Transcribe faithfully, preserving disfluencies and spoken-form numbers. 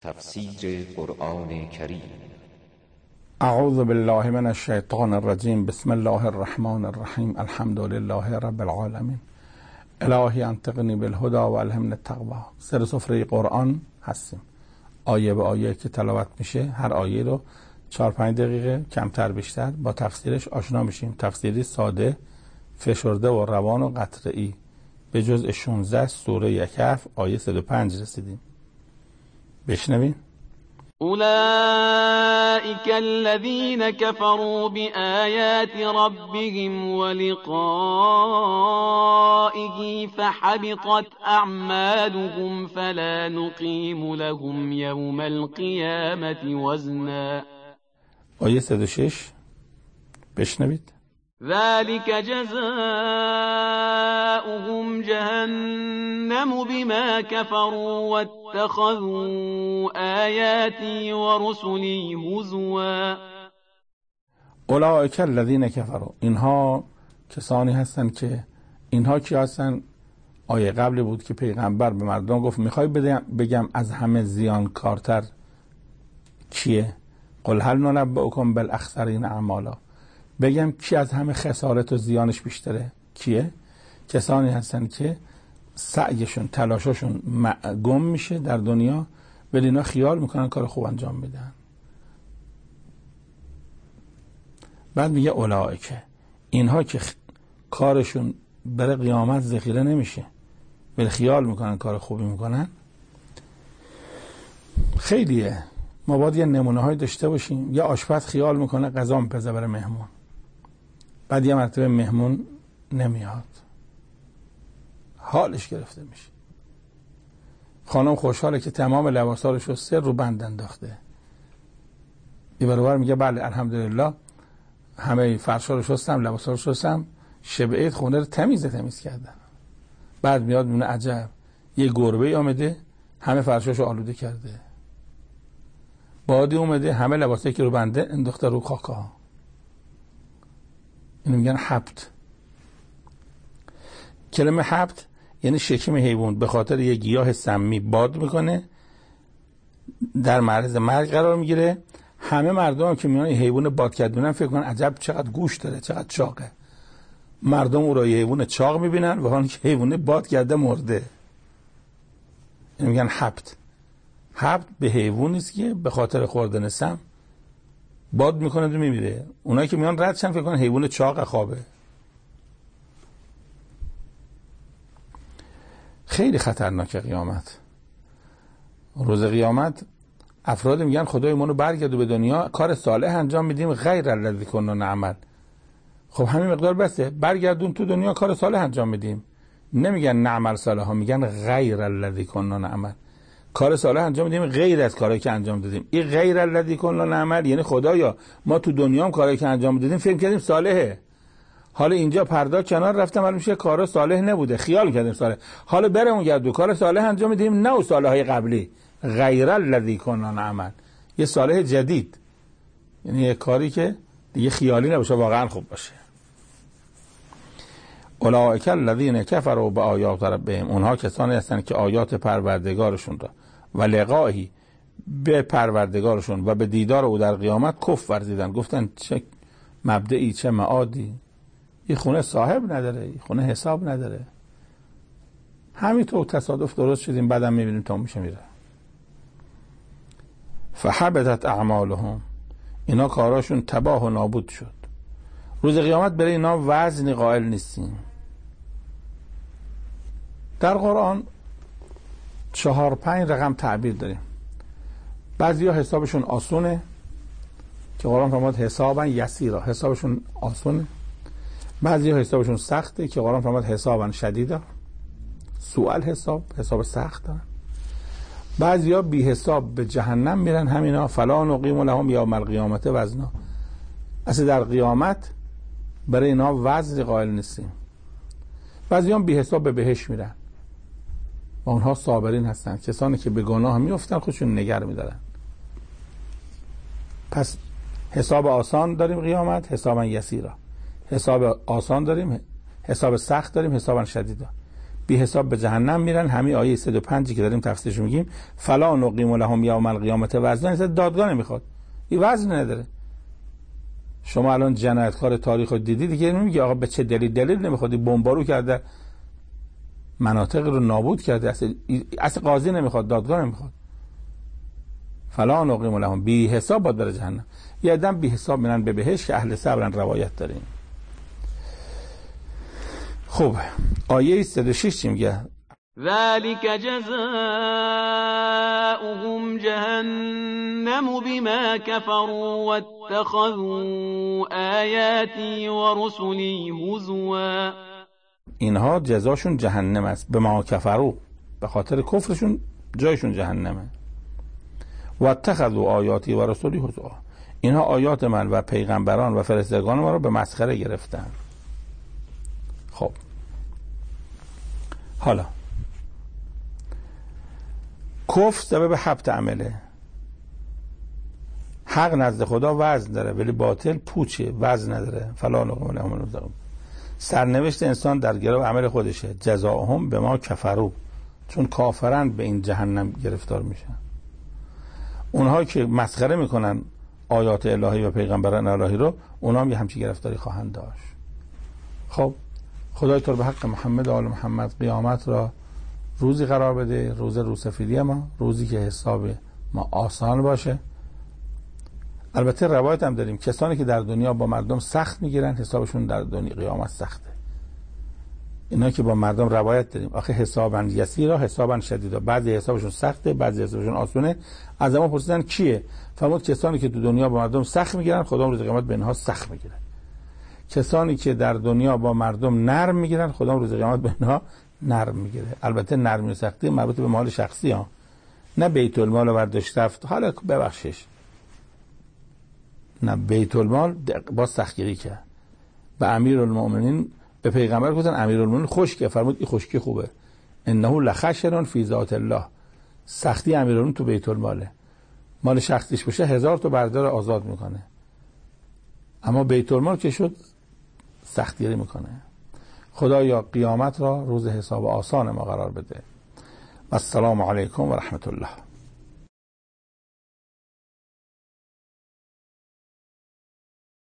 تفسیر قرآن کریم. اعوذ بالله من الشیطان الرجیم. بسم الله الرحمن الرحیم. الحمد لله رب العالمین. الهی انطقنی بالهدی و الهمنی التقوی. سر سفره قرآن هستیم، آیه به آیه که تلاوت میشه. هر آیه رو چهار پنج دقیقه کمتر بیشتر با تفسیرش آشنا میشیم. تفسیری ساده، فشرده و روان و قطعی. به جزء شانزده سوره کهف آیه صد و پنج رسیدیم. بشنوین. اولئك الذين كفروا بآيات ربهم ولقائه فحبطت أعمالهم فلا نقيم لهم يوم القيامة وزنا. آیه صد و شش بشنوید. ذلك جزاؤهم جهنم بما كفروا واتخذوا آياتي ورسلي هزوا. اولئک الذین کفروا، اینها کسانی هستند که اینها کی هستند؟ آیه قبلی بود که پیغمبر به مردم گفت میخوای بگم از همه زیانکارتر کیه؟ قل هل ننبئکم بالاخسرین اعمالا، بگم کی از همه خسارت و زیانش بیشتره؟ کیه؟ کسانی هستن که سعیشون تلاششون گم میشه در دنیا، ولی اینا خیال میکنن کار خوب انجام میدن. بعد میگه اولئک، اینها که کارشون برای قیامت ذخیره نمیشه ولی خیال میکنن کار خوبی میکنن. خیلیه. ما باید یه نمونه های داشته باشیم. یه آشپز خیال میکنه غذا میپزه برای مهمون، بعد یه مرتبه مهمون نمیاد، حالش گرفته میشه. خانم خوشحاله که تمام لباسا رو شسته، رو بند انداخته. این برابر میگه بله الحمدلله همه فرشا رو شستم، لباسا رو شستم، شب عید خونه رو تمیز تمیز کردم. بعد میاد میونه عجب یه گربه آمده همه فرشاشو آلوده کرده. بادی اومده همه لباسایی که رو بنده انداخته رو خاکا. اینو میگن حبت. کلمه حبت یعنی شکم حیوان به خاطر یه گیاه سمی باد میکنه، در معرض مرگ قرار میگیره. همه مردم هم که میان حیوان باد کرد ببینن فکر کنن عجب چقدر گوش داره، چقدر چاقه. مردم او را یه حیوان چاق میبینن و حالا که حیوان باد کرده مرده. اینو میگن حبت. حبت به حیوانی است که به خاطر خوردن سم باد میکنه و میمیره. اونایی که میان رد شن فکر کنن حیوان چاق خوابه. خیلی خطرناکه قیامت. روز قیامت افراد میگن خدای منو برگردو به دنیا کار صالح انجام میدیم غیر الذی کنا نعمل. خب همین مقدار بسه؟ برگردون تو دنیا کار صالح انجام میدیم. نمیگن نعمل صالحا، میگن غیر الذی کنا نعمل. کار صالح انجام میدیم غیر از کارهایی که انجام دادیم. این غیر الذی کنا نعمل یعنی خدایا ما تو دنیا هم کارهایی که انجام دادیم فکر کردیم صالحه، حالا اینجا پردا کنار رفتم معلوم میشه کارا صالح نبوده، خیال کردیم صالح، حالا برمون گردو کار صالح انجام میدیم نه و صالحای قبلی. غیر الذی کنا نعمل یه صالح جدید، یعنی یه کاری که دیگه خیالی نباشه، واقعا خوب باشه. اولئک الذین کفروا بآیات ربهم، اونها کسانی هستند که آیات پروردگارشون را و لقاهی به پروردگارشون و به دیدار او در قیامت کفر ورزیدن. گفتن چه مبدئی چه معادی، این خونه صاحب نداره، این خونه حساب نداره، همینطور تصادف درست شدیم بعدم میبینیم تا میشه میره. فحبطت اعمالهم، اینا کاراشون تباه و نابود شد. روز قیامت برای اینا وزنی قائل نیستیم. در قرآن چهار پنج رقم تعبیر داریم. بعضی ها حسابشون آسونه که قرآن فرمود حسابا یسیرا، حسابشون آسونه. بعضی ها حسابشون سخته که قرآن فرمود حسابا شدیدا، سوال حساب، حساب سخت دارن. بعضی ها بی حساب به جهنم میرن. همینا فلا نقیم لهم یوم القیامت وزنا، اصلا در قیامت برای اینا وزن قائل نیستیم. بعضی هم بی حساب به بهشت میرن و اونها صابرین هستن، کسانی که به گناه میافتن خودشون نگر میدارن. پس حساب آسان داریم قیامت، حسابا یسیرا. حساب آسان داریم، حساب سخت داریم، حسابا شدیدا. بی حساب به جهنم میرن. همین آیه صد و پنج که داریم تفسیرش میگیم فلا نقیم لهم یوم القیامت وزنا، دادگاه نمیخواد، این وزن نداره. شما الان جنایتکار تاریخ رو دیدی دیگه نمیگه آقا به چه دلیل دلیل نمیخواد، بمبارو کرده مناطق رو نابود کرده، اصلا اصلا قاضی نمیخواد، دادگاه نمیخواد. فلا نقیم لهم، بی حساب باید بره جهنم. یه آدم بی حساب میرن به بهشت که اهل صبرن، روایت داریم. خب آیه صد و شش چی میگه؟ ذلك جزاؤهم جهنم بما كفروا واتخذوا آیاتی و رسلی هزوا. اینها جزاشون جهنم است، به ما کفروا، به خاطر کفرشون جایشون جهنمه. واتخذوا آیاتی و رسلی هزوا، اینها آیات من و پیغمبران و فرستادگان ما رو به مسخره گرفتن. خب حالا کفر سبب حبط عمله. حق نزد خدا وزن داره ولی باطل پوچه، وزن نداره. فلا نقیم لهم. سرنوشت انسان در گرو عمل خودشه. جزاهم به ما کفروا، چون کافرن به این جهنم گرفتار میشن. اونها که مسخره میکنن آیات الهی و پیغمبران الهی رو، اونها هم یه همچین گرفتاری خواهند داشت. خب خدای تو به حق محمد و آل محمد قیامت را روزی قرار بده، روز روسفیدی ما، روزی که حساب ما آسان باشه. البته روایت هم داریم کسانی که در دنیا با مردم سخت میگیرن حسابشون در دنیا قیامت سخته. اینا که با مردم روایت داریم آخه حسابن یسیرا حسابن شدیدا، بعضی حسابشون سخته بعضی حسابشون آسونه. از ما پرسیدن کیه؟ فرمود کسانی که تو دنیا با مردم سخت میگیرن خدا روز قیامت به اینها سخت میگیره. کسانی که در دنیا با مردم نرم میگیرن خدا روز قیامت به اینها نرم میگیره. البته نرمی و سختی مربوط به مال شخصی ها، نه بیت المال رو برداشت رفت حالا ببخشش، نه بیت المال با سختگیری کرد. به امیرالمومنین به پیغمبر گفتن امیرالمومنین خشکه، فرمود این خشکی خوبه. انه لخشن فی ذات الله، سختی امیرالمومنین تو بیت الماله، مال شخصیش باشه هزار تا بردار آزاد میکنه، اما بیت المال که شد سختگیری میکنه. خدایا قیامت را روز حساب آسان ما قرار بده. و السلام علیکم و رحمت الله.